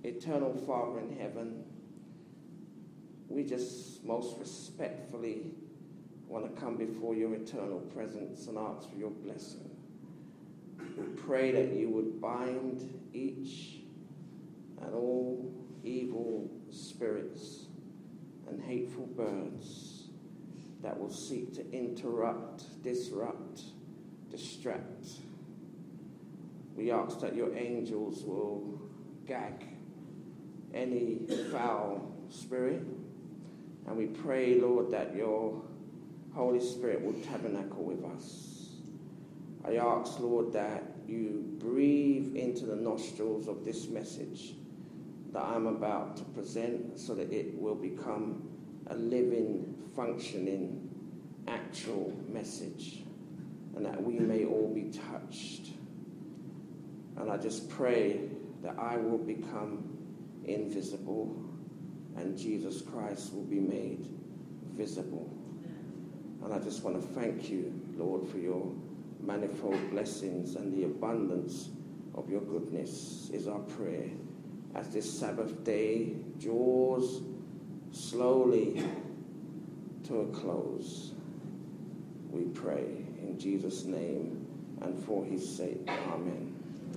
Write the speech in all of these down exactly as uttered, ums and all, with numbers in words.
Eternal Father in heaven, we just most respectfully want to come before your eternal presence and ask for your blessing. We pray that you would bind each and all evil spirits and hateful birds that will seek to interrupt, disrupt, distract. We ask that your angels will gag any foul spirit, and we pray, Lord, that your Holy Spirit will tabernacle with us. I ask, Lord, that you breathe into the nostrils of this message that I'm about to present so that it will become a living, functioning, actual message, and that we may all be touched. And I just pray that I will become invisible and Jesus Christ will be made visible. And I just want to thank you, Lord, for your manifold blessings and the abundance of your goodness is our prayer as this Sabbath day draws slowly to a close. We pray in Jesus' name and for his sake. Amen.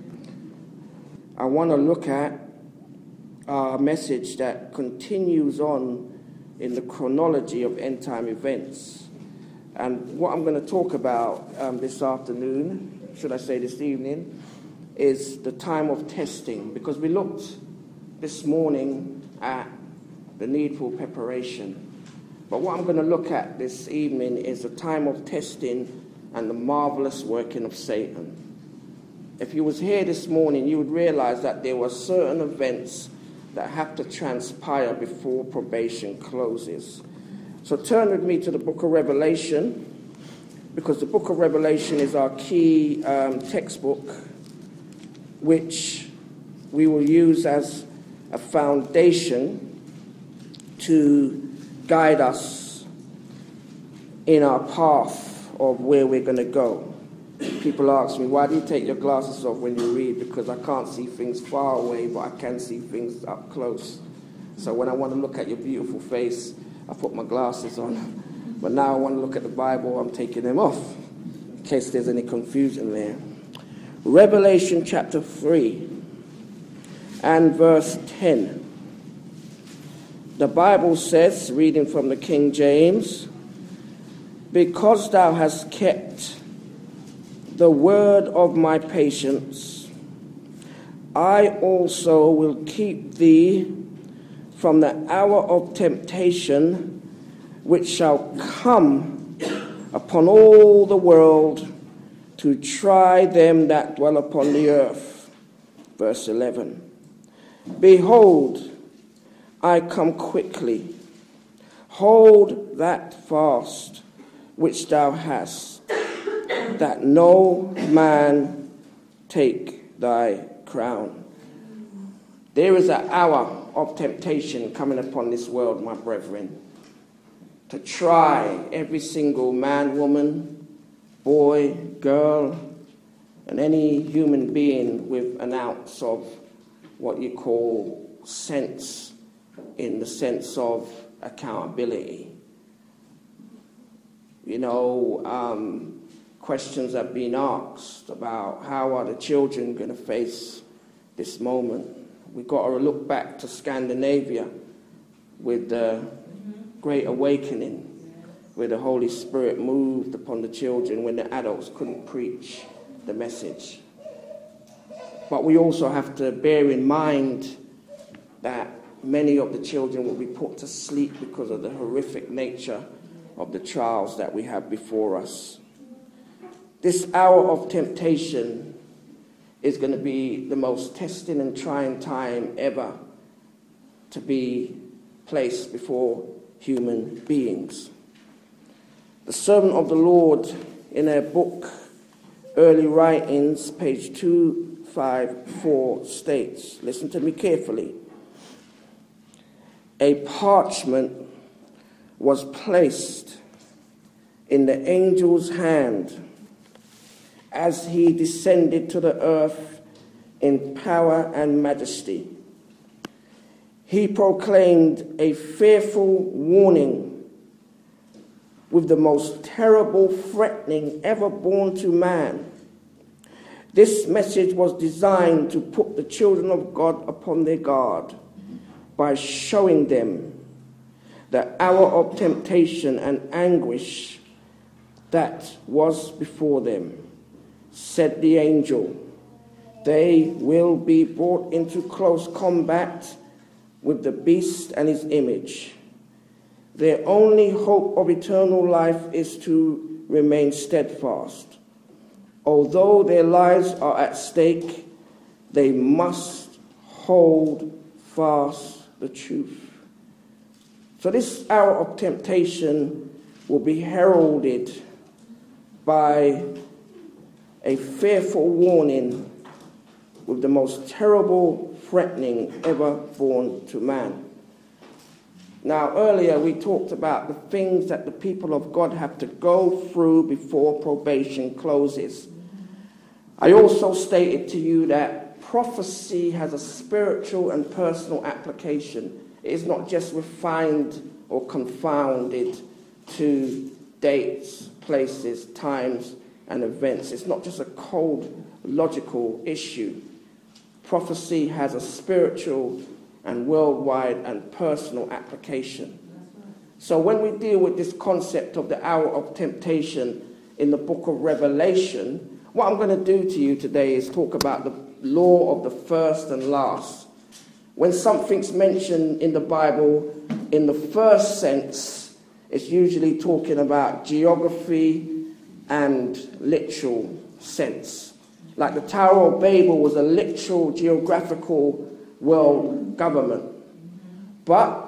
I want to look at a message that continues on in the chronology of end-time events. And what I'm going to talk about um, this afternoon, should I say this evening, is the time of testing. Because we looked this morning at the needful preparation. But what I'm going to look at this evening is the time of testing and the marvelous working of Satan. If you was here this morning, you would realize that there were certain events that have to transpire before probation closes. So turn with me to the book of Revelation, because the book of Revelation is our key um, textbook, which we will use as a foundation to guide us in our path of where we're going to go. People ask me, why do you take your glasses off when you read? Because I can't see things far away, but I can see things up close. So when I want to look at your beautiful face, I put my glasses on. But now I want to look at the Bible, I'm taking them off, in case there's any confusion there. Revelation chapter three and verse ten. The Bible says, reading from the King James, because thou hast kept the word of my patience, I also will keep thee from the hour of temptation which shall come upon all the world to try them that dwell upon the earth. Verse eleven. Behold, I come quickly. Hold that fast which thou hast, that no man take thy crown. There is an hour of temptation coming upon this world, my brethren, to try every single man, woman, boy, girl, and any human being with an ounce of what you call sense, in the sense of accountability. You know, um, questions have been asked about how are the children going to face this moment. We've got to look back to Scandinavia with the Great Awakening, where the Holy Spirit moved upon the children when the adults couldn't preach the message. But we also have to bear in mind that many of the children will be put to sleep because of the horrific nature of the trials that we have before us. This hour of temptation is going to be the most testing and trying time ever to be placed before human beings. The servant of the Lord, in her book, Early Writings, page two fifty-four, states, listen to me carefully, a parchment was placed in the angel's hand as he descended to the earth in power and majesty. he proclaimed a fearful warning with the most terrible threatening ever born to man. This message was designed to put the children of God upon their guard by showing them the hour of temptation and anguish that was before them. Said the angel, they will be brought into close combat with the beast and his image. Their only hope of eternal life is to remain steadfast. Although their lives are at stake, they must hold fast the truth. So this hour of temptation will be heralded by a fearful warning with the most terrible threatening ever born to man. Now, earlier we talked about the things that the people of God have to go through before probation closes. I also stated to you that prophecy has a spiritual and personal application. It is not just refined or confounded to dates, places, times, and events. It's not just a cold, logical issue. Prophecy has a spiritual and worldwide and personal application. So when we deal with this concept of the hour of temptation in the book of Revelation, what I'm going to do to you today is talk about the law of the first and last. When something's mentioned in the Bible in the first sense, it's usually talking about geography and literal sense. Like the Tower of Babel was a literal geographical world government. But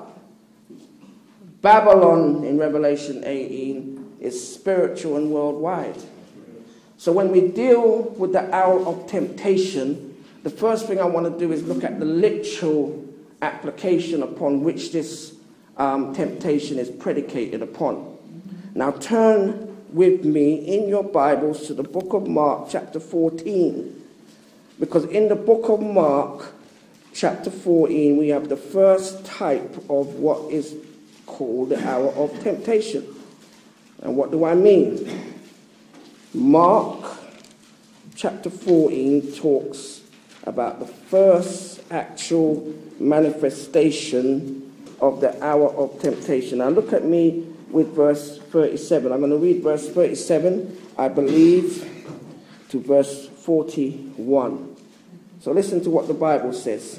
Babylon in Revelation eighteen is spiritual and worldwide. So when we deal with the hour of temptation, the first thing I want to do is look at the literal application upon which this um, temptation is predicated upon. Now turn with me in your Bibles to the book of Mark chapter fourteen. Because in the book of Mark chapter fourteen, we have the first type of what is called the hour of temptation. And what do I mean? Mark chapter fourteen talks about the first actual manifestation of the hour of temptation. Now look at me with verse thirty-seven. I'm going to read verse thirty-seven, I believe, to verse forty-one. So listen to what the Bible says.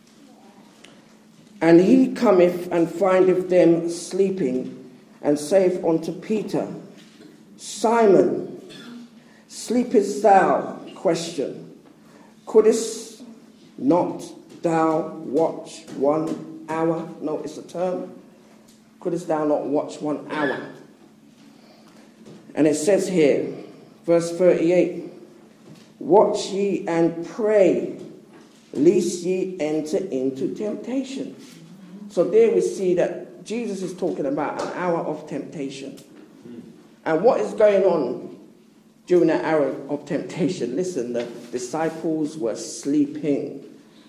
And he cometh and findeth them sleeping, and saith unto Peter, Simon, sleepest thou? Question. Couldest not thou watch one hour? Notice the term. Couldest thou not watch one hour? And it says here, verse thirty-eight, watch ye and pray, lest ye enter into temptation. So there we see that Jesus is talking about an hour of temptation. And what is going on during that hour of temptation? Listen, the disciples were sleeping.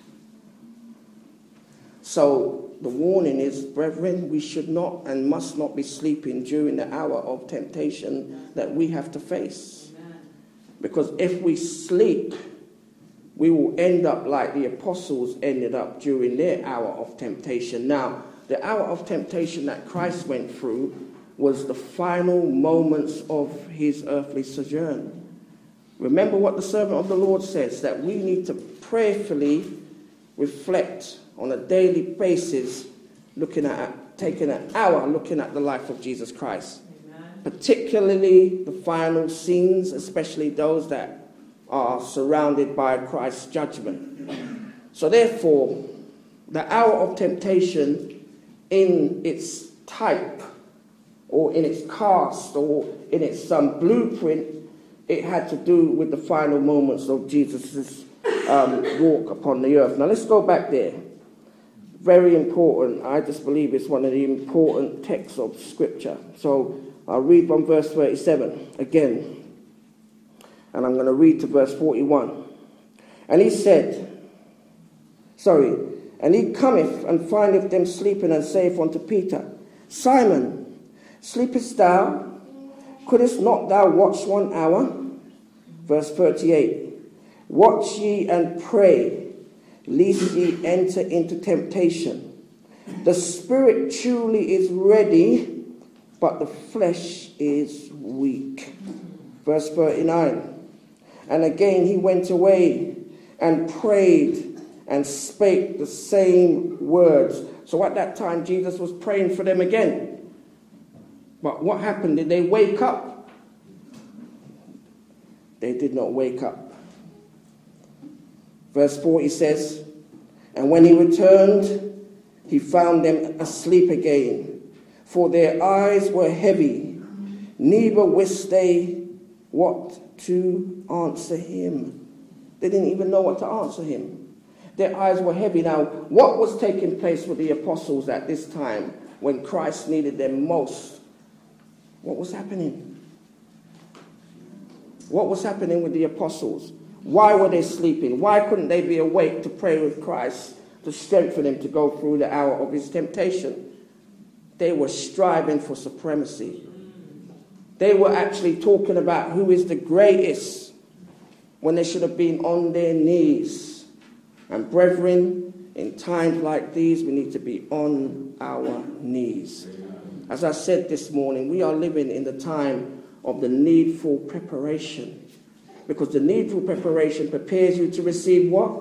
So the warning is, brethren, we should not and must not be sleeping during the hour of temptation that we have to face. Because if we sleep, we will end up like the apostles ended up during their hour of temptation. Now, the hour of temptation that Christ went through was the final moments of his earthly sojourn. Remember what the servant of the Lord says, that we need to prayerfully reflect on a daily basis, looking at, taking an hour looking at the life of Jesus Christ. Amen. Particularly the final scenes, especially those that are surrounded by Christ's judgment. So therefore, the hour of temptation in its type, or in its cast, or in its um, blueprint, it had to do with the final moments of Jesus' um, walk upon the earth. Now let's go back there. Very important. I just believe it's one of the important texts of Scripture. So I'll read from verse thirty-seven again. And I'm going to read to verse forty-one. And he said, sorry, And he cometh and findeth them sleeping, and saith unto Peter, Simon, sleepest thou? Couldest not thou watch one hour? Verse thirty-eight. Watch ye and pray, lest ye enter into temptation. The spirit truly is ready, but the flesh is weak. Verse thirty-nine. And again he went away and prayed and spake the same words. So at that time Jesus was praying for them again. But what happened? Did they wake up? They did not wake up. Verse forty says, and when he returned, he found them asleep again, for their eyes were heavy, neither wist they what to answer him. They didn't even know what to answer him. Their eyes were heavy. Now, what was taking place with the apostles at this time when Christ needed them most? What was happening? What was happening with the apostles? Why were they sleeping? Why couldn't they be awake to pray with Christ, to strengthen him to go through the hour of his temptation? They were striving for supremacy. They were actually talking about who is the greatest when they should have been on their knees. And brethren, in times like these, we need to be on our knees. As I said this morning, we are living in the time of the needful preparation. Because the needful preparation prepares you to receive what?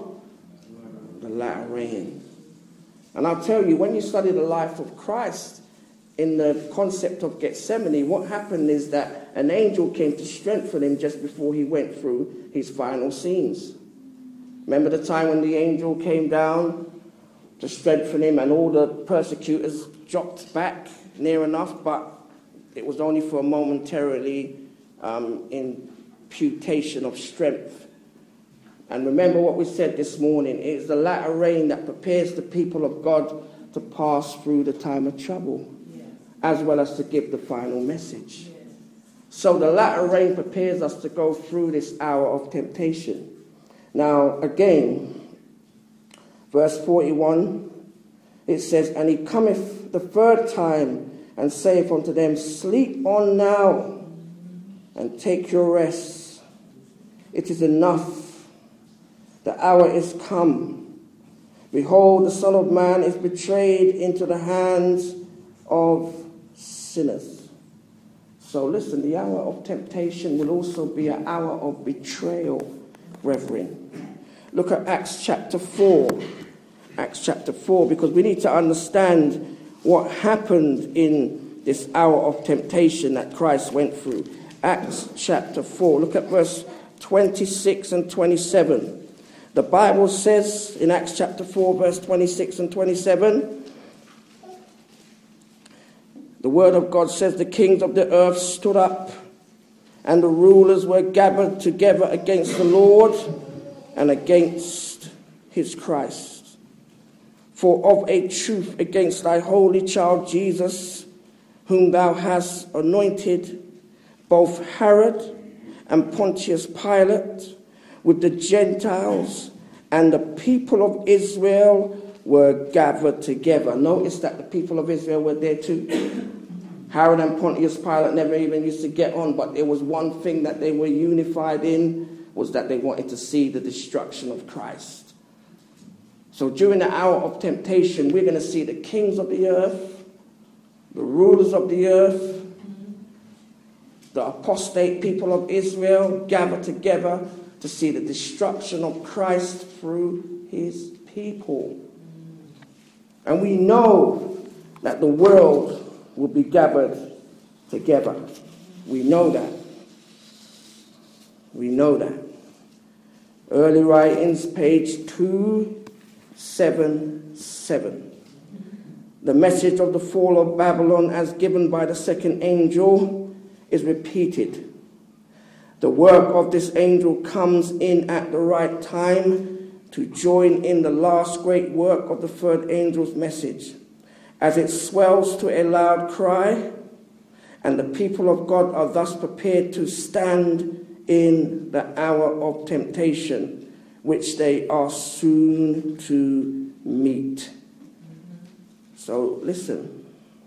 The latter rain. And I'll tell you, when you study the life of Christ, in the concept of Gethsemane, what happened is that an angel came to strengthen him just before he went through his final scenes. Remember the time when the angel came down to strengthen him and all the persecutors dropped back near enough, but it was only for a momentarily um, imputation of strength. And remember what we said this morning, it is the latter rain that prepares the people of God to pass through the time of trouble, as well as to give the final message. Yes. So the latter rain prepares us to go through this hour of temptation. Now, again, verse forty-one, it says, and he cometh the third time, and saith unto them, sleep on now, and take your rest. It is enough. The hour is come. Behold, the Son of Man is betrayed into the hands of sinners. So listen, the hour of temptation will also be an hour of betrayal, brethren. Look at Acts chapter four. Acts chapter four, because we need to understand what happened in this hour of temptation that Christ went through. Acts chapter four. Look at verse twenty-six and twenty-seven. The Bible says in Acts chapter four, verse twenty-six and twenty-seven, the word of God says, the kings of the earth stood up, and the rulers were gathered together against the Lord and against his Christ. For of a truth against thy holy child Jesus, whom thou hast anointed, both Herod and Pontius Pilate, with the Gentiles and the people of Israel, were gathered together. Notice that the people of Israel were there too. Herod and Pontius Pilate never even used to get on, but there was one thing that they were unified in, was that they wanted to see the destruction of Christ. So during the hour of temptation, we're going to see the kings of the earth, the rulers of the earth, the apostate people of Israel gathered together to see the destruction of Christ through his people. And we know that the world will be gathered together. We know that. We know that. Early writings, page two seventy-seven. The message of the fall of Babylon as given by the second angel is repeated. The work of this angel comes in at the right time to join in the last great work of the third angel's message, as it swells to a loud cry, and the people of God are thus prepared to stand in the hour of temptation, which they are soon to meet. So listen,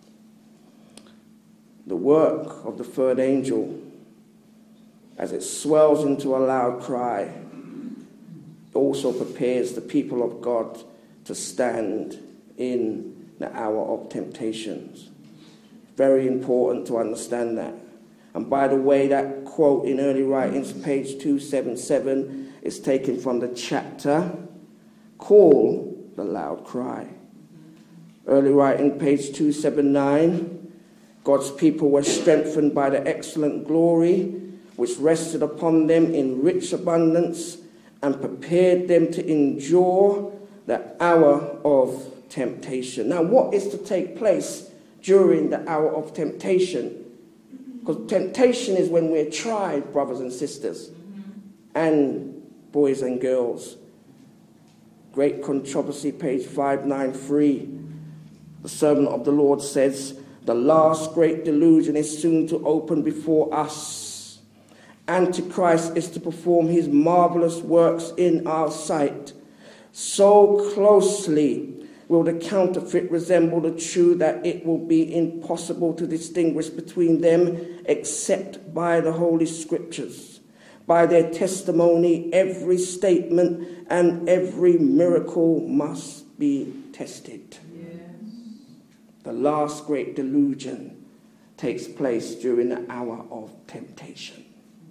the work of the third angel, as it swells into a loud cry, also prepares the people of God to stand in the hour of temptations. Very important to understand that. And by the way, that quote in Early Writings, page two seventy-seven, is taken from the chapter Call the Loud Cry. Early Writing, page two seventy-nine, God's people were strengthened by the excellent glory which rested upon them in rich abundance and prepared them to endure the hour of temptation. Now, what is to take place during the hour of temptation? Because temptation is when we're tried, brothers and sisters, and boys and girls. Great Controversy, page five ninety-three. The servant of the Lord says, the last great delusion is soon to open before us. Antichrist is to perform his marvelous works in our sight. So closely will the counterfeit resemble the true that it will be impossible to distinguish between them except by the Holy Scriptures. By their testimony, every statement and every miracle must be tested. The last great delusion takes place during the hour of temptation.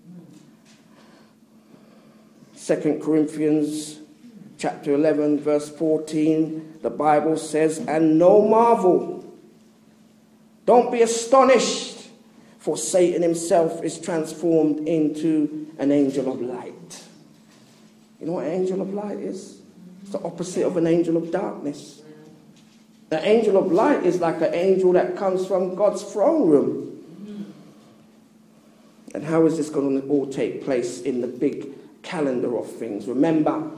Second Corinthians chapter eleven, verse fourteen, the Bible says, and no marvel. Don't be astonished, for Satan himself is transformed into an angel of light. You know what an angel of light is? It's the opposite of an angel of darkness. The angel of light is like an angel that comes from God's throne room. And how is this going to all take place in the big calendar of things? Remember,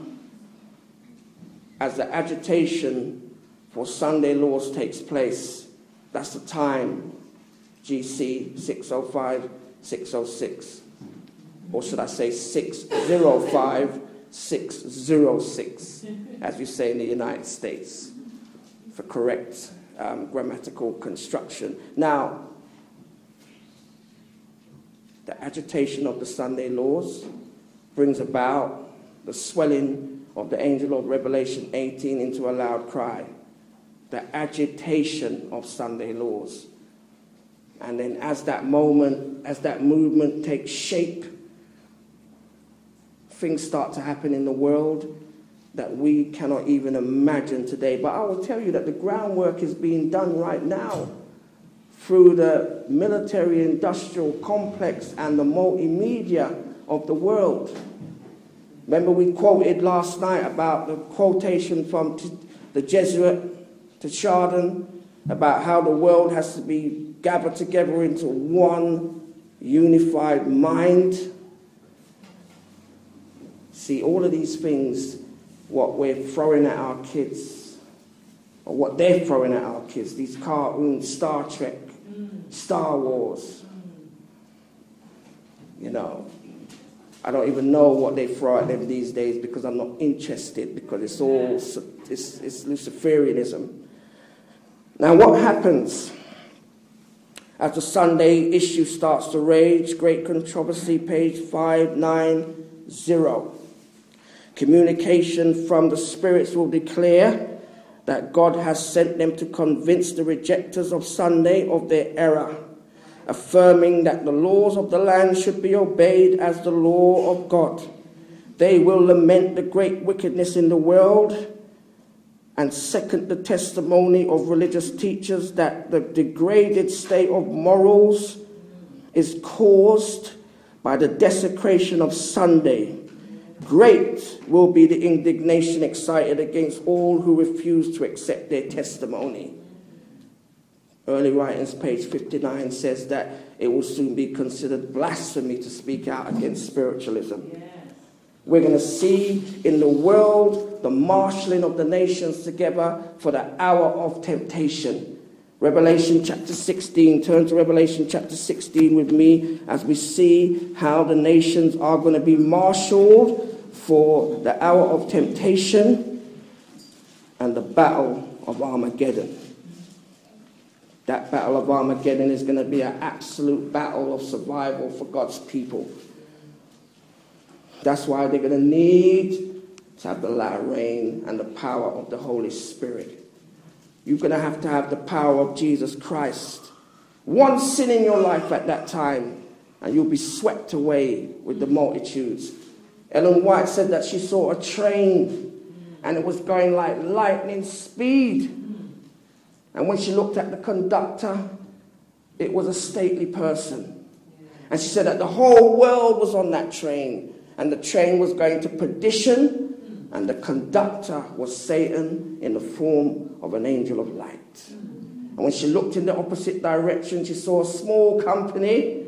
as the agitation for Sunday laws takes place, that's the time, G C six oh five, six oh six. Or should I say six oh five, six oh six, as we say in the United States, for correct um, grammatical construction. Now, the agitation of the Sunday laws brings about the swelling of the angel of Revelation eighteen into a loud cry. The agitation of Sunday laws. And then as that moment, as that movement takes shape, things start to happen in the world that we cannot even imagine today. But I will tell you that the groundwork is being done right now through the military-industrial complex and the multimedia of the world. Remember we quoted last night about the quotation from t- the Jesuit to Chardon about how the world has to be gathered together into one unified mind. See, all of these things, what we're throwing at our kids, or what they're throwing at our kids, these cartoons, Star Trek, mm. Star Wars, you know, I don't even know what they throw at them these days because I'm not interested, because it's all, it's, it's Luciferianism. Now what happens as the Sunday issue starts to rage? Great Controversy, page five ninety. Communication from the spirits will declare that God has sent them to convince the rejectors of Sunday of their error, affirming that the laws of the land should be obeyed as the law of God. They will lament the great wickedness in the world and second the testimony of religious teachers that the degraded state of morals is caused by the desecration of Sunday. Great will be the indignation excited against all who refuse to accept their testimony. Early Writings, page fifty-nine, says that it will soon be considered blasphemy to speak out against spiritualism. Yes. We're going to see in the world the marshalling of the nations together for the hour of temptation. Revelation chapter sixteen. Turn to Revelation chapter sixteen with me as we see how the nations are going to be marshaled for the hour of temptation. and the battle of Armageddon. That battle of Armageddon is going to be an absolute battle of survival for God's people. That's why they're going to need to have the latter rain and the power of the Holy Spirit. You're going to have to have the power of Jesus Christ. One sin in your life at that time, and you'll be swept away with the multitudes. Ellen White said that she saw a train, and it was going like lightning speed. And when she looked at the conductor, it was a stately person. And she said that the whole world was on that train, and the train was going to perdition, and the conductor was Satan in the form of an angel of light. And when she looked in the opposite direction, she saw a small company,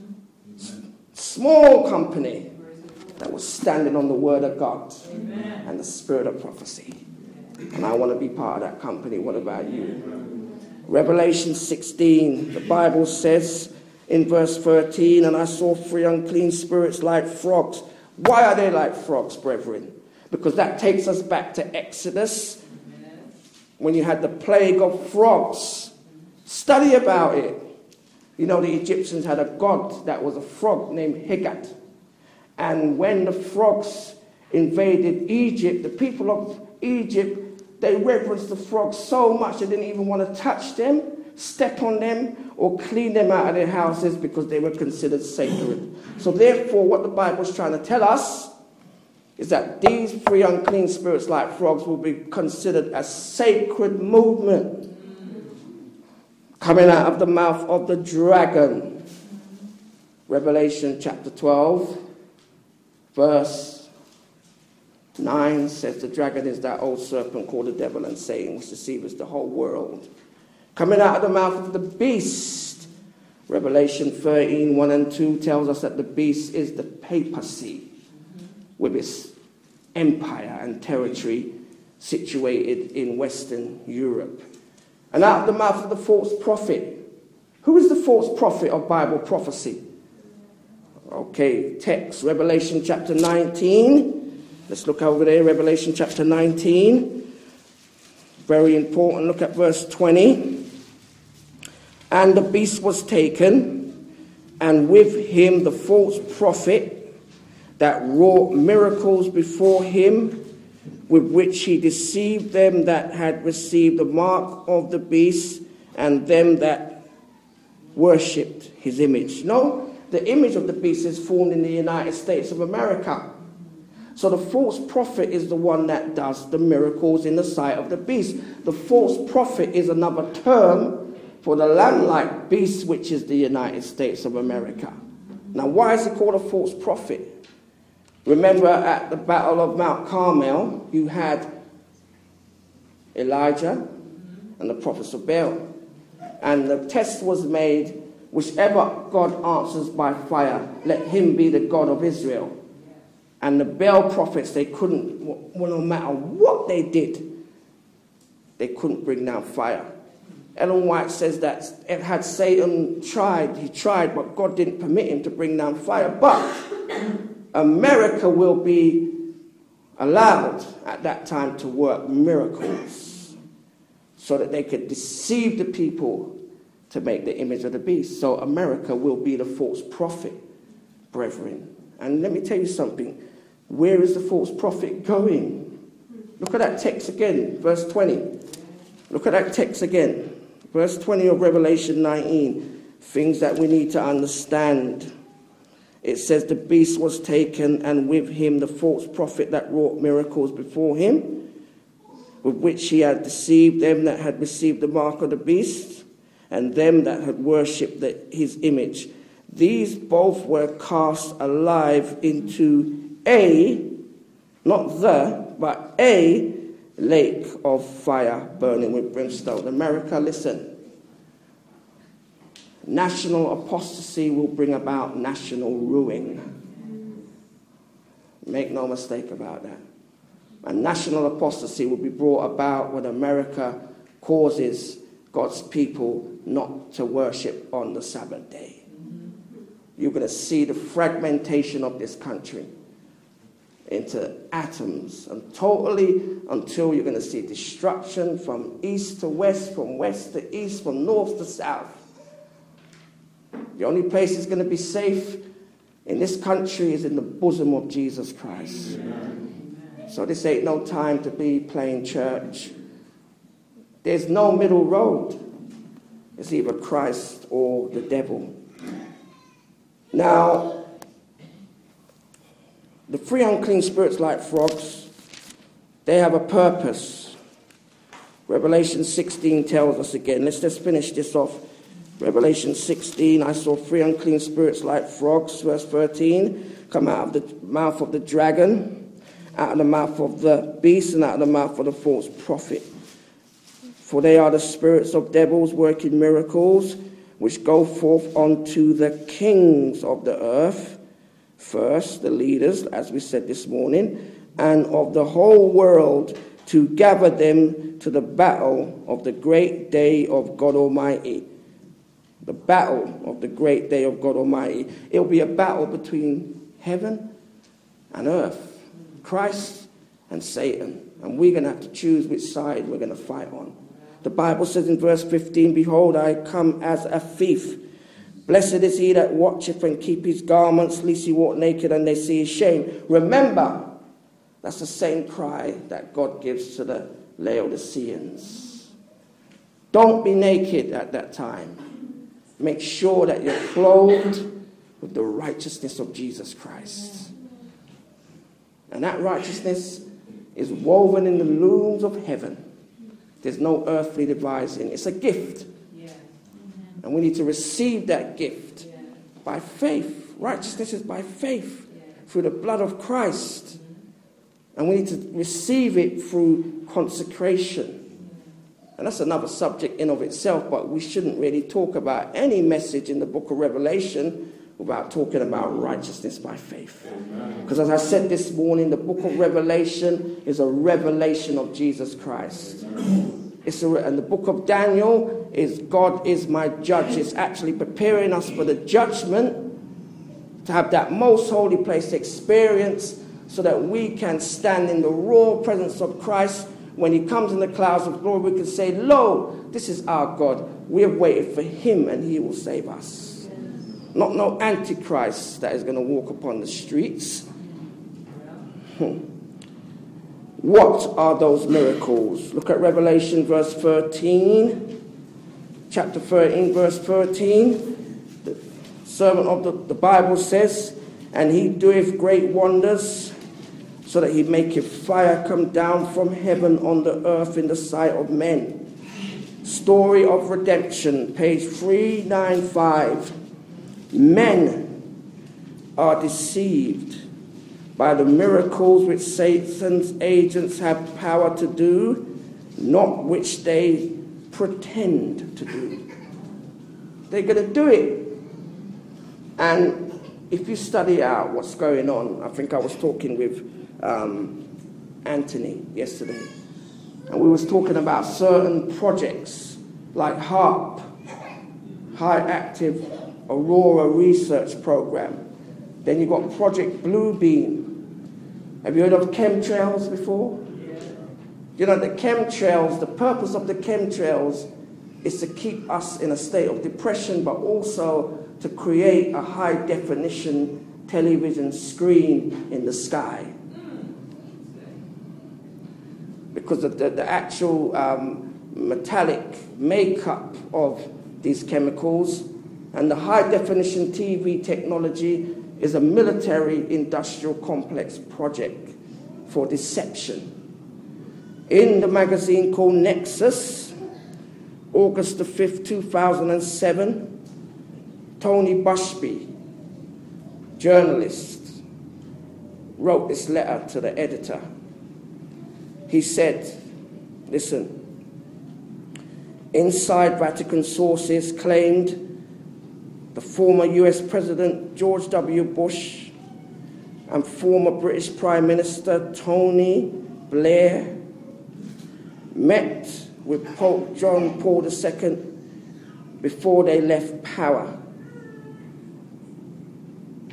small company that was standing on the word of God Amen. And the spirit of prophecy. And I want to be part of that company. What about you? Revelation sixteen, the Bible says in verse thirteen, and I saw three unclean spirits like frogs. Why are they like frogs, brethren? Because that takes us back to Exodus, when you had the plague of frogs. Study about it. You know, the Egyptians had a god that was a frog named Hegat. And when the frogs invaded Egypt, the people of Egypt, they reverenced the frogs so much they didn't even want to touch them, step on them, or clean them out of their houses because they were considered sacred. So therefore, what the Bible is trying to tell us is that these three unclean spirits like frogs will be considered a sacred movement coming out of the mouth of the dragon. Revelation chapter twelve, verse nine says the dragon is that old serpent called the devil and Satan, which deceives the whole world. Coming out of the mouth of the beast. Revelation thirteen, one and two tells us that the beast is the papacy, with its empire and territory situated in Western Europe. And out of the mouth of the false prophet. Who is the false prophet of Bible prophecy? Okay, text, Revelation chapter nineteen. Let's look over there, Revelation chapter nineteen. Very important, look at verse twenty. And the beast was taken, and with him the false prophet, that wrought miracles before him, with which he deceived them that had received the mark of the beast, and them that worshipped his image. No, the image of the beast is formed in the United States of America. So the false prophet is the one that does the miracles in the sight of the beast. The false prophet is another term for the lamb-like beast, which is the United States of America. Now, why is it called a false prophet? Remember at the Battle of Mount Carmel, you had Elijah and the prophets of Baal. And the test was made, whichever God answers by fire, let him be the God of Israel. And the Baal prophets, they couldn't, well, no matter what they did, they couldn't bring down fire. Ellen White says that it had Satan tried, he tried, but God didn't permit him to bring down fire. But America will be allowed at that time to work miracles so that they could deceive the people to make the image of the beast. So America will be the false prophet, brethren. And let me tell you something. Where is the false prophet going? Look at that text again, verse twenty. Look at that text again. Verse twenty of Revelation nineteen. Things that we need to understand. It says the beast was taken, and with him the false prophet that wrought miracles before him, with which he had deceived them that had received the mark of the beast, and them that had worshipped the, his image. These both were cast alive into a, not the, but a lake of fire burning with brimstone. America, listen. National apostasy will bring about national ruin. Make no mistake about that. And national apostasy will be brought about when America causes God's people not to worship on the Sabbath day. You're going to see the fragmentation of this country. into atoms, and totally until you're going to see destruction from east to west, from west to east, from north to south. The only place it's going to be safe in this country is in the bosom of Jesus Christ. Amen. So this ain't no time to be playing church. There's no middle road. It's either Christ or the devil. Now, the three unclean spirits like frogs, they have a purpose. Revelation sixteen tells us again. Let's just finish this off. Revelation sixteen, I saw three unclean spirits like frogs, verse thirteen, come out of the mouth of the dragon, out of the mouth of the beast, and out of the mouth of the false prophet. For they are the spirits of devils working miracles, which go forth unto the kings of the earth, first the leaders, as we said this morning, and of the whole world, to gather them to the battle of the great day of God Almighty. The battle of the great day of God Almighty. It will be a battle between heaven and earth, Christ and Satan. And we're going to have to choose which side we're going to fight on. The Bible says in verse fifteen, behold, I come as a thief. Blessed is he that watcheth and keep his garments, lest he walk naked and they see his shame. Remember, that's the same cry that God gives to the Laodiceans. Don't be naked at that time. Make sure that you're clothed with the righteousness of Jesus Christ. And that righteousness is woven in the looms of heaven. There's no earthly devising. It's a gift. Yeah. And we need to receive that gift yeah. by faith. Righteousness is by faith yeah. through the blood of Christ. Mm-hmm. And we need to receive it through consecration. Mm-hmm. And that's another subject in of itself, but we shouldn't really talk about any message in the book of Revelation without talking about righteousness by faith. Because as I said this morning, the book of Revelation is a revelation of Jesus Christ. It's a, and the book of Daniel is God is my judge. It's actually preparing us for the judgment, to have that most holy place experience, so that we can stand in the raw presence of Christ. When he comes in the clouds of glory, we can say, lo, this is our God. We have waited for him and he will save us. Not no antichrist that is going to walk upon the streets. Hmm. What are those miracles? Look at Revelation verse thirteen. Chapter thirteen, verse thirteen. The servant of the, the Bible says, and he doeth great wonders, so that he maketh fire come down from heaven on the earth in the sight of men. Story of redemption, page three ninety-five. Men are deceived by the miracles which Satan's agents have power to do, not which they pretend to do. They're going to do it. And if you study out what's going on, I think I was talking with um, Anthony yesterday, and we was talking about certain projects like HARP, High Active Aurora Research Program. Then you've got Project Bluebeam. Have you heard of chemtrails before? Yeah. You know, the chemtrails, the purpose of the chemtrails is to keep us in a state of depression, but also to create a high definition television screen in the sky. Because of the, the actual um, metallic makeup of these chemicals. And the high-definition T V technology is a military-industrial complex project for deception. In the magazine called Nexus, August the fifth, two thousand seven, Tony Bushby, journalist, wrote this letter to the editor. He said, listen, inside Vatican sources claimed the former U S President George W. Bush and former British Prime Minister Tony Blair met with Pope John Paul the Second before they left power.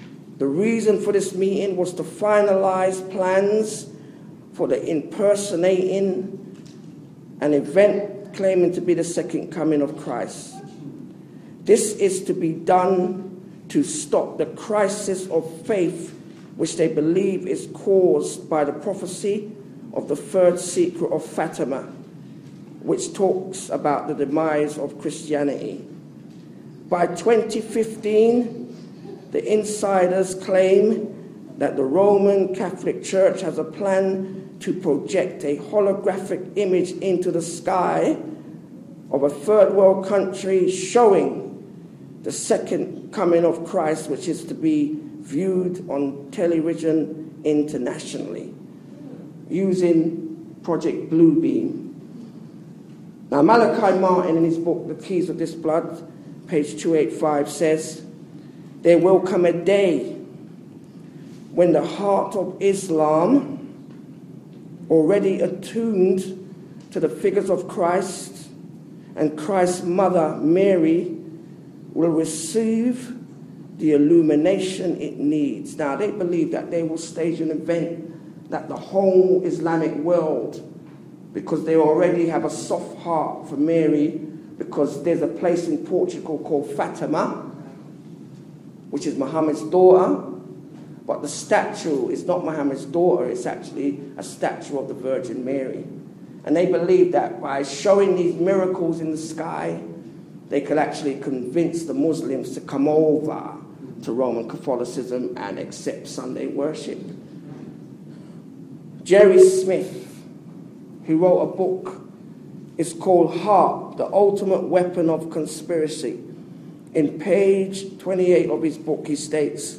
The reason for this meeting was to finalize plans for the impersonating an event claiming to be the second coming of Christ. This is to be done to stop the crisis of faith which they believe is caused by the prophecy of the third secret of Fatima, which talks about the demise of Christianity. By twenty fifteen, the insiders claim that the Roman Catholic Church has a plan to project a holographic image into the sky of a third world country showing the second coming of Christ, which is to be viewed on television internationally using Project Bluebeam. Now, Malachi Martin, in his book, The Keys of This Blood, page two eighty-five, says, there will come a day when the heart of Islam, already attuned to the figures of Christ and Christ's mother, Mary, will receive the illumination it needs. Now, they believe that they will stage an event that the whole Islamic world, because they already have a soft heart for Mary, because there's a place in Portugal called Fatima, which is Muhammad's daughter, but the statue is not Muhammad's daughter, it's actually a statue of the Virgin Mary. And they believe that by showing these miracles in the sky, they could actually convince the Muslims to come over to Roman Catholicism and accept Sunday worship. Jerry Smith, who wrote a book, it's called Harp, The Ultimate Weapon of Conspiracy. In page twenty-eight of his book, he states,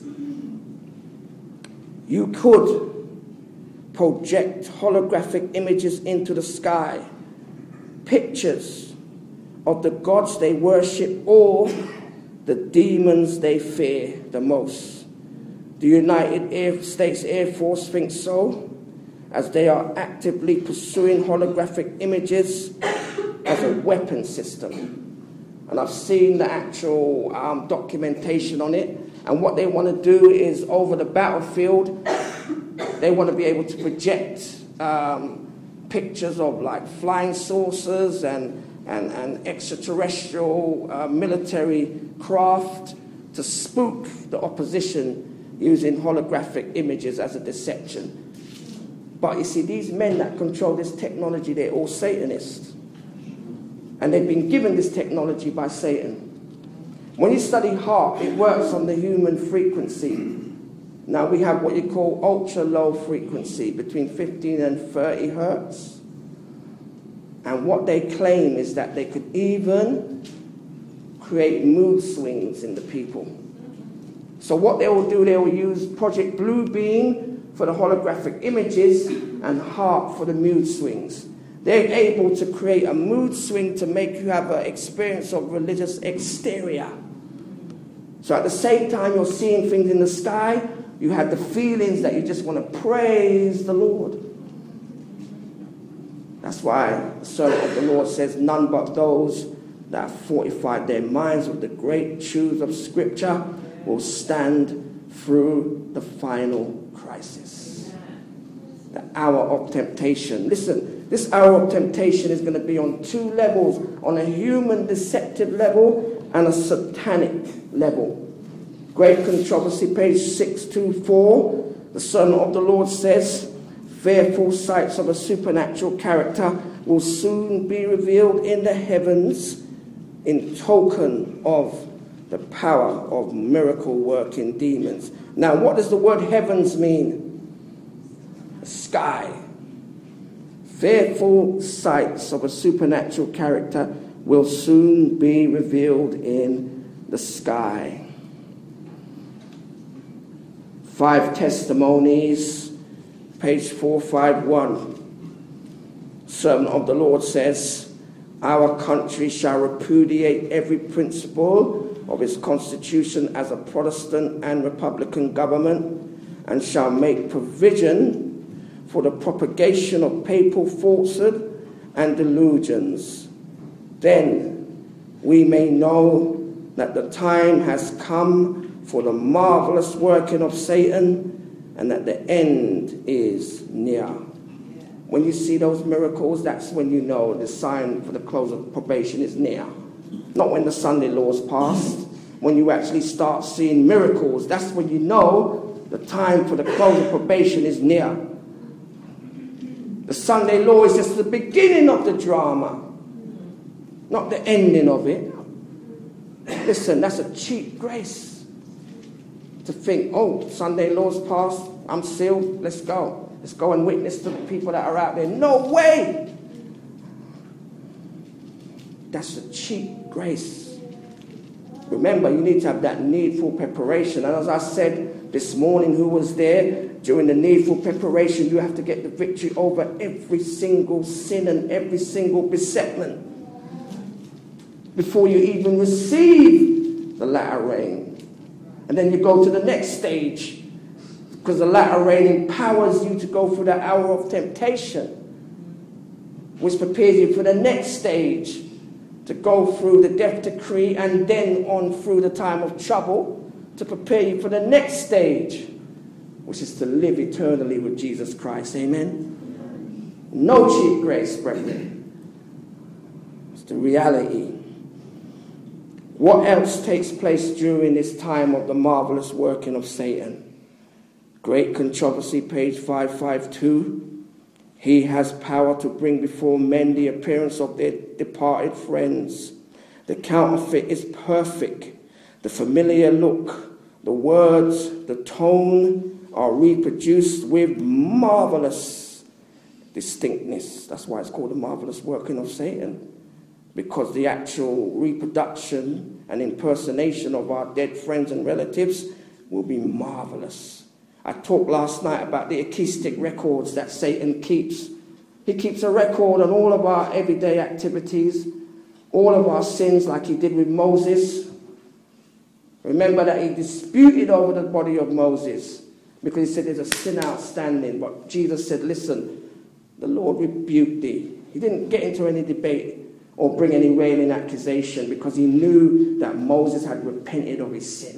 you could project holographic images into the sky, pictures of the gods they worship or the demons they fear the most. The United Air States Air Force thinks so, as they are actively pursuing holographic images as a weapon system. And I've seen the actual um, documentation on it. And what they want to do is, over the battlefield, they want to be able to project um, pictures of like flying saucers and, and, and extraterrestrial uh, military craft to spook the opposition using holographic images as a deception. But you see, these men that control this technology, they're all Satanists. And they've been given this technology by Satan. When you study HAARP, it works on the human frequency. Now we have what you call ultra low frequency, between fifteen and thirty hertz. And what they claim is that they could even create mood swings in the people. So what they will do, they will use Project Bluebeam for the holographic images and HAARP for the mood swings. They're able to create a mood swing to make you have an experience of religious exterior. So at the same time you're seeing things in the sky, you have the feelings that you just want to praise the Lord. That's why the servant of the Lord says, none but those that have fortified their minds with the great truths of Scripture will stand through the final crisis. The hour of temptation. Listen, this hour of temptation is going to be on two levels, on a human deceptive level and a satanic level. Great Controversy, page six twenty-four, the Son of the Lord says, fearful sights of a supernatural character will soon be revealed in the heavens in token of the power of miracle working demons. Now, what does the word heavens mean? Sky. Fearful sights of a supernatural character will soon be revealed in the sky. Five Testimonies, page four fifty-one. Servant of the Lord says, our country shall repudiate every principle of its constitution as a Protestant and Republican government, and shall make provision for the propagation of papal falsehood and delusions. Then we may know that the time has come for the marvelous working of Satan, and that the end is near. When you see those miracles, that's when you know the sign for the close of probation is near. Not when the Sunday law is passed. When you actually start seeing miracles, that's when you know the time for the close of probation is near. The Sunday law is just the beginning of the drama, not the ending of it. Listen, that's a cheap grace. To think, oh, Sunday law's passed, I'm sealed, let's go. Let's go and witness to the people that are out there. No way! That's a cheap grace. Remember, you need to have that needful preparation. And as I said this morning, who was there, during the needful preparation, you have to get the victory over every single sin and every single besetment before you even receive the latter rain. And then you go to the next stage, because the latter rain empowers you to go through the hour of temptation, which prepares you for the next stage, to go through the death decree and then on through the time of trouble, to prepare you for the next stage, which is to live eternally with Jesus Christ. Amen? No cheap grace, brethren. It's the reality. What else takes place during this time of the marvelous working of Satan? Great Controversy, page five fifty-two. He has power to bring before men the appearance of their departed friends. The counterfeit is perfect. The familiar look, the words, the tone are reproduced with marvelous distinctness. That's why it's called the marvelous working of Satan. Because the actual reproduction and impersonation of our dead friends and relatives will be marvelous. I talked last night about the acoustic records that Satan keeps. He keeps a record on all of our everyday activities, all of our sins, like he did with Moses. Remember that he disputed over the body of Moses because he said there's a sin outstanding. But Jesus said, listen, the Lord rebuked thee. He didn't get into any debate or bring any railing accusation because he knew that Moses had repented of his sin.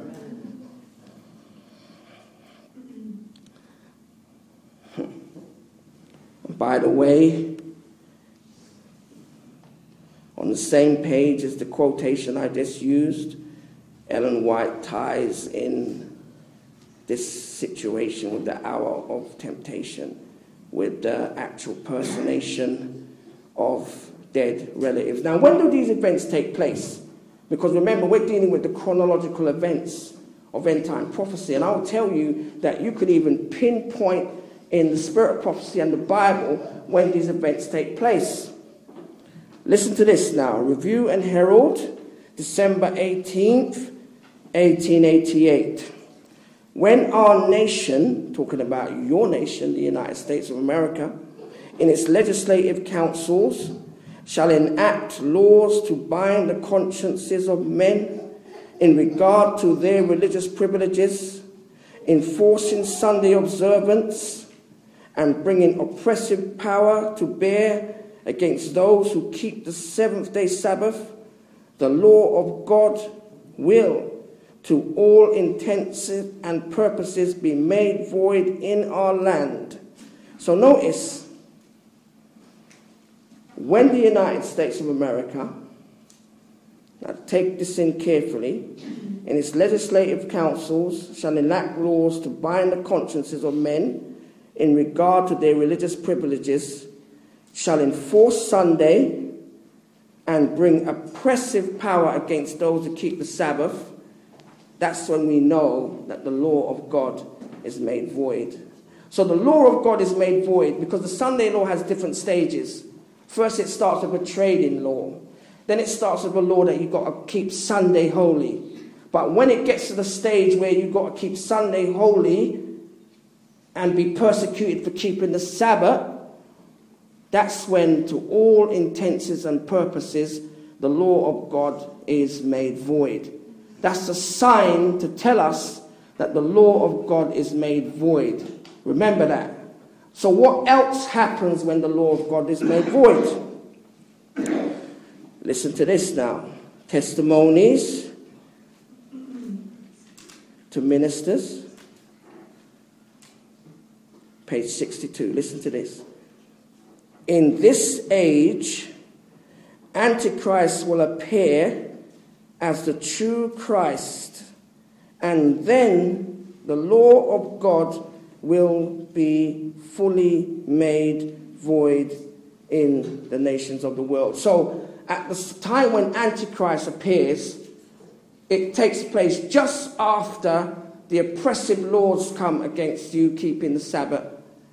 By the way, on the same page as the quotation I just used, Ellen White ties in this situation with the hour of temptation, with the actual personation of dead relatives. Now, when do these events take place? Because remember, we're dealing with the chronological events of end-time prophecy, and I'll tell you that you could even pinpoint in the spirit of prophecy and the Bible when these events take place. Listen to this now. Review and Herald, December eighteenth, eighteen eighty-eight. When our nation, talking about your nation, the United States of America, in its legislative councils, shall enact laws to bind the consciences of men in regard to their religious privileges, enforcing Sunday observance, and bringing oppressive power to bear against those who keep the seventh-day Sabbath, the law of God will, to all intents and purposes, be made void in our land. So notice, when the United States of America, now take this in carefully, in its legislative councils shall enact laws to bind the consciences of men in regard to their religious privileges, shall enforce Sunday, and bring oppressive power against those who keep the Sabbath, that's when we know that the law of God is made void. So the law of God is made void because the Sunday law has different stages. First it starts with a trading law. Then it starts with a law that you've got to keep Sunday holy. But when it gets to the stage where you've got to keep Sunday holy and be persecuted for keeping the Sabbath, that's when, to all intents and purposes, the law of God is made void. That's a sign to tell us that the law of God is made void. Remember that. So what else happens when the law of God is made void? Listen to this now. Testimonies, to ministers. Page sixty-two, listen to this. In this age, Antichrist will appear as the true Christ, and then the law of God will be fully made void in the nations of the world. So at the time when Antichrist appears, it takes place just after the oppressive laws come against you keeping the Sabbath.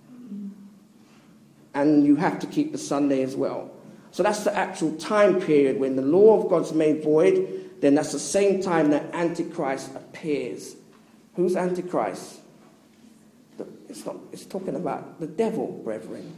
And you have to keep the Sunday as well. So that's the actual time period when the law of God's made void. Then that's the same time that Antichrist appears. Who's Antichrist? It's not. It's talking about the devil, brethren.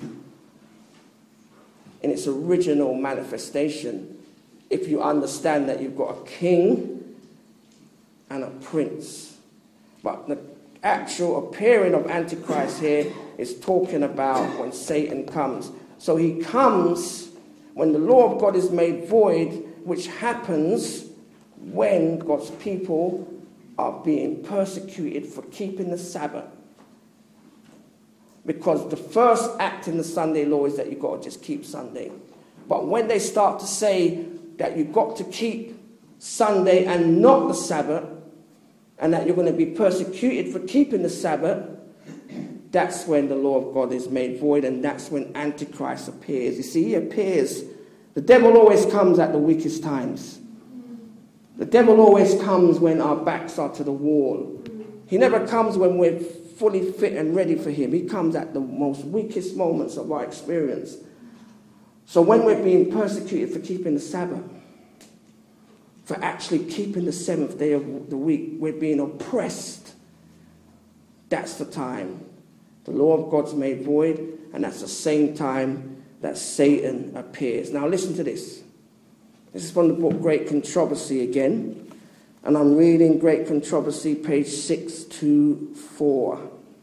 In its original manifestation, if you understand that you've got a king and a prince. But the actual appearing of Antichrist here is talking about when Satan comes. So he comes when the law of God is made void, which happens when God's people are being persecuted for keeping the Sabbath. Because the first act in the Sunday law is that you've got to just keep Sunday. But when they start to say that you've got to keep Sunday and not the Sabbath, and that you're going to be persecuted for keeping the Sabbath, that's when the law of God is made void, and that's when Antichrist appears. You see, he appears. The devil always comes at the weakest times. The devil always comes when our backs are to the wall. He never comes when we're fully fit and ready for him. He comes at the most weakest moments of our experience. So when we're being persecuted for keeping the Sabbath, for actually keeping the seventh day of the week, we're being oppressed. That's the time the law of God's made void, and that's the same time that Satan appears. Now listen to this. This is from the book Great Controversy again, and I'm reading Great Controversy, page six to four.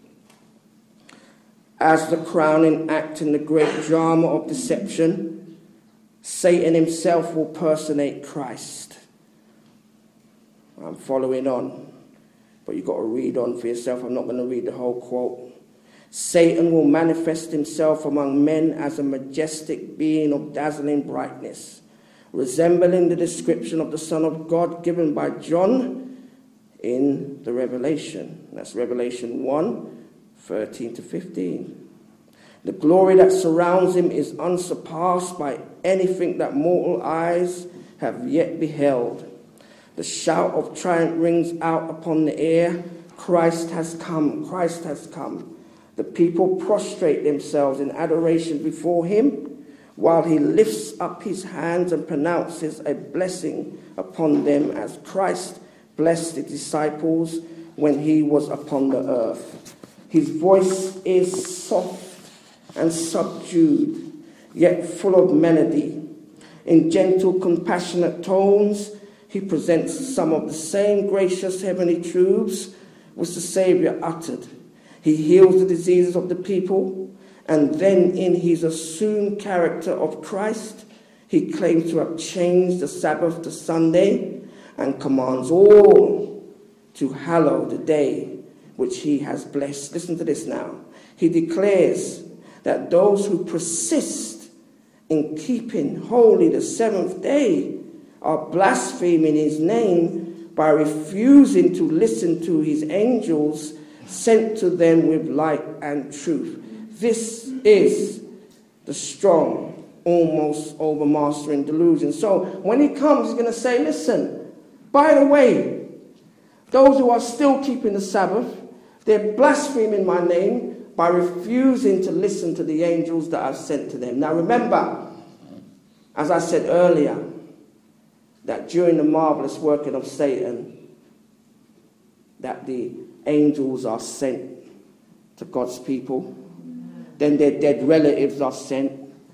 As the crowning act in the great drama of deception, Satan himself will personate Christ. I'm following on, but you've got to read on for yourself. I'm not going to read the whole quote. Satan will manifest himself among men as a majestic being of dazzling brightness, resembling the description of the Son of God given by John in the Revelation. That's Revelation one, thirteen to fifteen. The glory that surrounds him is unsurpassed by anything that mortal eyes have yet beheld. The shout of triumph rings out upon the air. Christ has come, Christ has come. The people prostrate themselves in adoration before him, while he lifts up his hands and pronounces a blessing upon them as Christ blessed the disciples when he was upon the earth. His voice is soft and subdued, yet full of melody. In gentle, compassionate tones, he presents some of the same gracious heavenly truths which the Saviour uttered. He heals the diseases of the people, and then in his assumed character of Christ, he claims to have changed the Sabbath to Sunday and commands all to hallow the day which he has blessed. Listen to this now. He declares that those who persist in keeping holy the seventh day are blaspheming his name by refusing to listen to his angels sent to them with light and truth. This is the strong, almost overmastering delusion. So when he comes, he's going to say, listen, by the way, those who are still keeping the Sabbath, they're blaspheming my name by refusing to listen to the angels that I've sent to them. Now remember, as I said earlier, that during the marvelous working of Satan, that the angels are sent to God's people. Then their dead relatives are sent,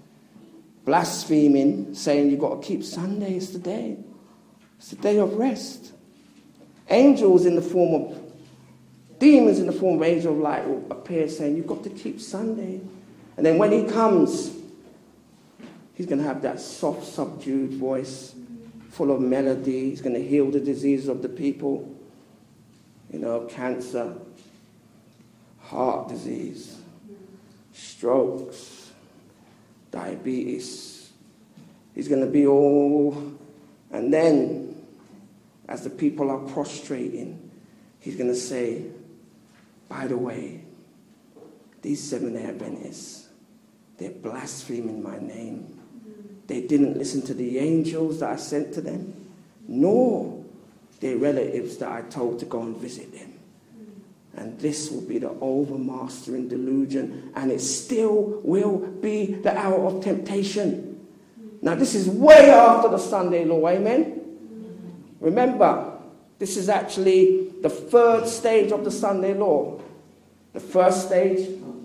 blaspheming, saying you've got to keep Sunday, it's the day. It's the day of rest. Angels in the form of, demons in the form of angel of light will appear saying you've got to keep Sunday. And then when he comes, he's going to have that soft, subdued voice, full of melody. He's going to heal the diseases of the people. You know, cancer, heart disease, strokes, diabetes. He's going to be all, and then as the people are prostrating, he's going to say, by the way, these Seventh-day Adventists, they're blaspheming my name. They didn't listen to the angels that I sent to them, nor their relatives that I told to go and visit them. And this will be the overmastering delusion, and it still will be the hour of temptation. Now, this is way after the Sunday law, amen? Remember, this is actually the third stage of the Sunday law. The first stage,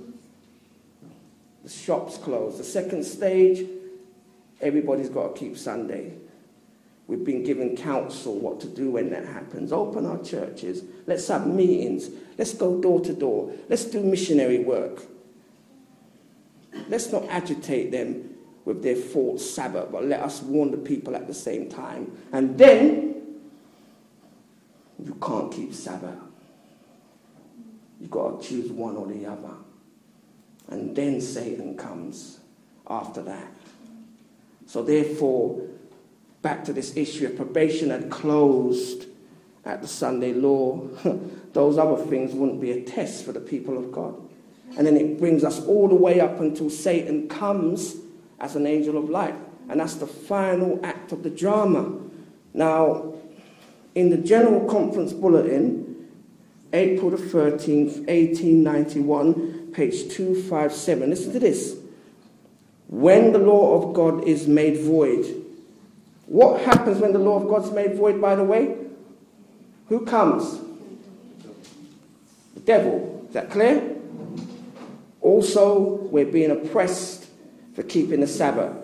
the shops closed. The second stage, everybody's got to keep Sunday. We've been given counsel what to do when that happens. Open our churches. Let's have meetings. Let's go door to door. Let's do missionary work. Let's not agitate them with their false Sabbath, but let us warn the people at the same time. And then, you can't keep Sabbath. You've got to choose one or the other. And then Satan comes after that. So therefore, back to this issue of probation had closed at the Sunday law. Those other things wouldn't be a test for the people of God. And then it brings us all the way up until Satan comes as an angel of light. And that's the final act of the drama. Now, in the General Conference Bulletin, April the thirteenth, eighteen ninety-one, page two fifty-seven, listen to this. When the law of God is made void. What happens when the law of God is made void, by the way? Who comes? The devil. Is that clear? Also, we're being oppressed for keeping the Sabbath.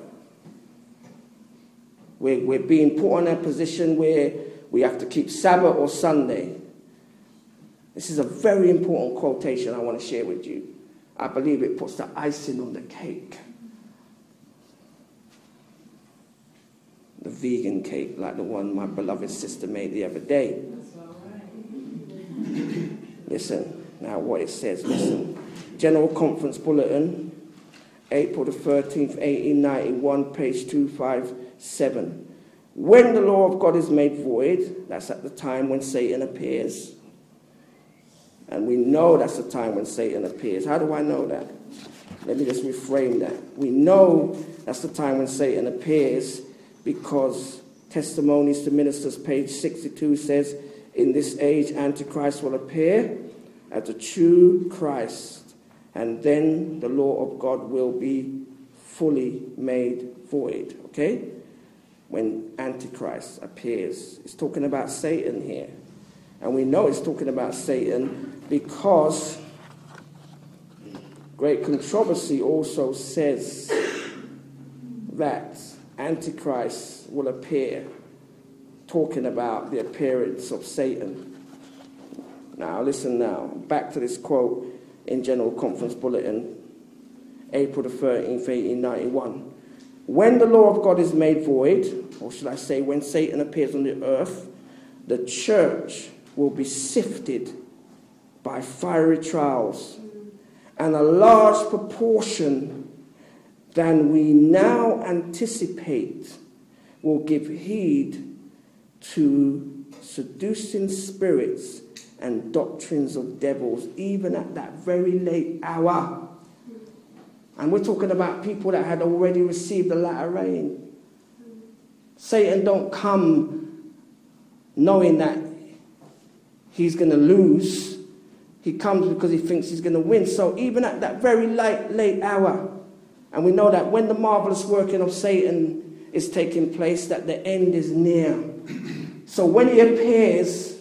We're, we're being put in a position where we have to keep Sabbath or Sunday. This is a very important quotation I want to share with you. I believe it puts the icing on the cake. The vegan cake, like the one my beloved sister made the other day. Listen, now what it says, listen. General Conference Bulletin, April the thirteenth, eighteen ninety-one, page two fifty-seven. When the law of God is made void, that's at the time when Satan appears. And we know that's the time when Satan appears. How do I know that? Let me just reframe that. We know that's the time when Satan appears because Testimonies to Ministers, page sixty-two says, in this age, Antichrist will appear as a true Christ, and then the law of God will be fully made void. Okay? When Antichrist appears. It's talking about Satan here. And we know it's talking about Satan because great controversy also says that Antichrist will appear, talking about the appearance of Satan. Now, listen now. Back to this quote in General Conference Bulletin, April the thirteenth, eighteen ninety-one. When the law of God is made void, or should I say when Satan appears on the earth, the church will be sifted by fiery trials, and a large proportion than we now anticipate will give heed to seducing spirits and doctrines of devils, even at that very late hour. And we're talking about people that had already received the latter rain. Satan don't come knowing that he's going to lose. He comes because he thinks he's going to win. So even at that very late, late hour, and we know that when the marvelous working of Satan is taking place, that the end is near. So when he appears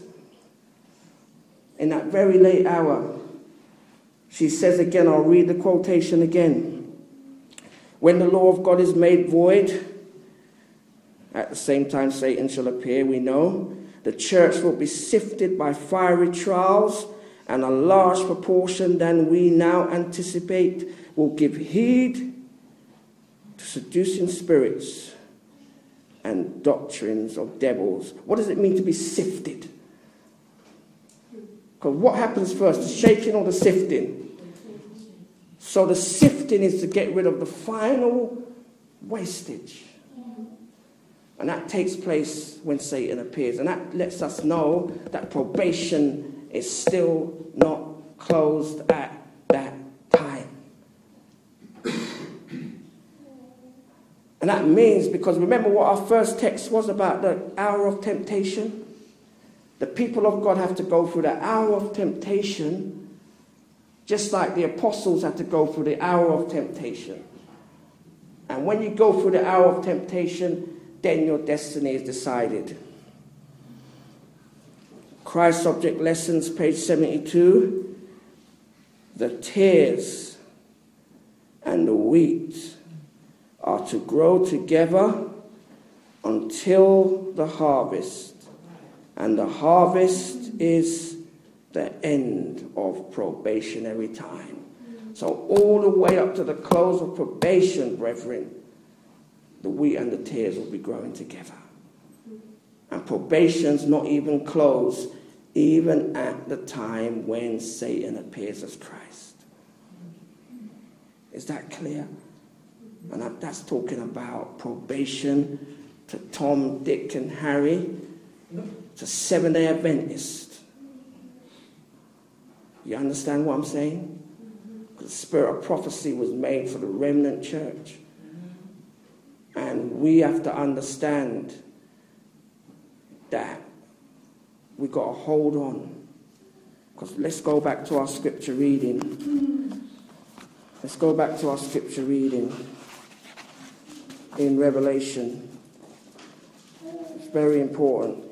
in that very late hour, she says again, I'll read the quotation again. When the law of God is made void, at the same time Satan shall appear, we know. The church will be sifted by fiery trials, and a large proportion than we now anticipate will give heed to seducing spirits and doctrines of devils. What does it mean to be sifted? Because what happens first, the shaking or the sifting? So the sifting is to get rid of the final wastage. And that takes place when Satan appears. And that lets us know that probation is still not closed at that time. And that means, because remember what our first text was about, the hour of temptation? The people of God have to go through the hour of temptation, just like the apostles had to go through the hour of temptation. And when you go through the hour of temptation, then your destiny is decided. Christ Object Lessons, page seventy-two. The tares and the wheat are to grow together until the harvest. And the harvest is the end of probationary time. So all the way up to the close of probation, brethren, the wheat and the tares will be growing together. And probation's not even closed, even at the time when Satan appears as Christ. Is that clear? And that's talking about probation to Tom, Dick, and Harry, to Seventh-day Adventists. You understand what I'm saying? The spirit of prophecy was made for the remnant church. And we have to understand that we got to hold on. Because let's go back to our scripture reading. Let's go back to our scripture reading in Revelation. It's very important.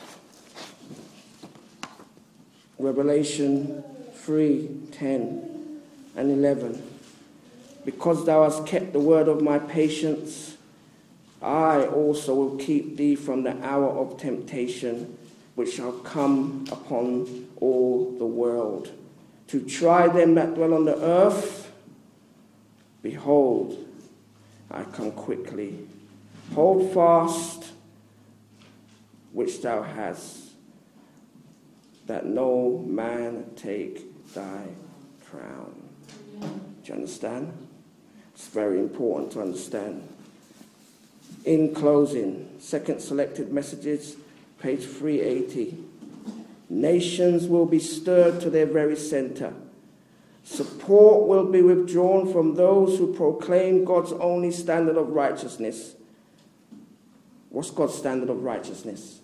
Revelation three, ten and eleven. Because thou hast kept the word of my patience, I also will keep thee from the hour of temptation, which shall come upon all the world, to try them that dwell on the earth. Behold, I come quickly. Hold fast which thou hast, that no man take thy crown. Do you understand? It's very important to understand. In closing, second selected messages, page three eighty. Nations will be stirred to their very center. Support will be withdrawn from those who proclaim God's only standard of righteousness. What's God's standard of righteousness?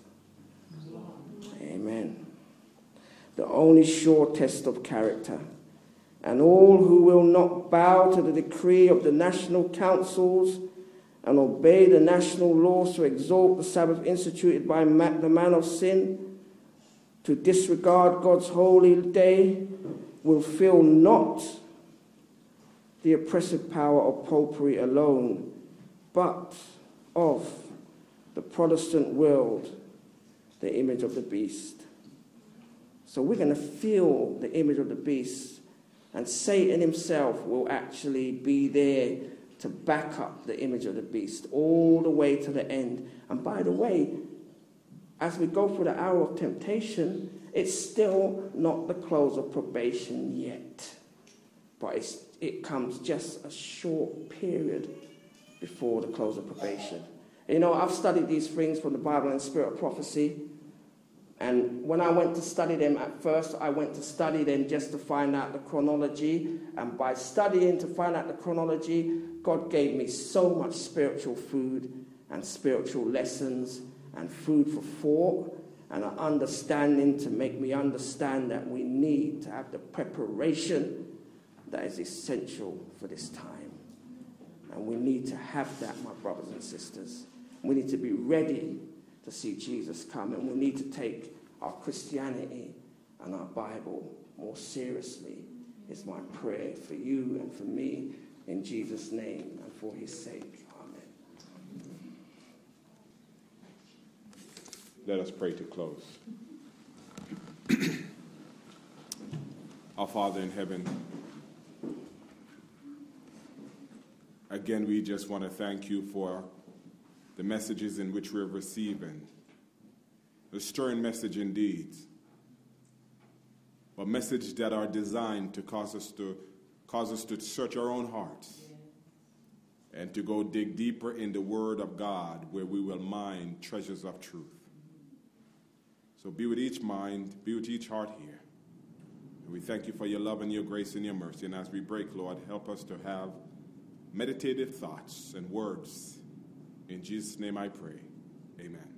Amen. The only sure test of character. And all who will not bow to the decree of the national councils and obey the national laws to exalt the Sabbath instituted by the man of sin, to disregard God's holy day, will feel not the oppressive power of popery alone, but of the Protestant world, the image of the beast. So we're going to feel the image of the beast, and Satan himself will actually be there to back up the image of the beast all the way to the end. And by the way, as we go through the hour of temptation, it's still not the close of probation yet. But it's, it comes just a short period before the close of probation. You know, I've studied these things from the Bible and Spirit of Prophecy. And when I went to study them at first, I went to study them just to find out the chronology. And by studying to find out the chronology, God gave me so much spiritual food and spiritual lessons and food for thought and an understanding to make me understand that we need to have the preparation that is essential for this time. And we need to have that, my brothers and sisters. We need to be ready to see Jesus come, and we need to take our Christianity and our Bible more seriously. It's my prayer for you and for me, in Jesus' name and for his sake. Amen. Let us pray to close. Our Father in heaven, again, we just want to thank you for the messages in which we're receiving. A stirring message indeed. but messages that are designed to cause us to cause us to search our own hearts and to go dig deeper in the Word of God, where we will mine treasures of truth. So be with each mind, be with each heart here. And we thank you for your love and your grace and your mercy. And as we break, Lord, help us to have meditative thoughts and words. In Jesus' name I pray. Amen.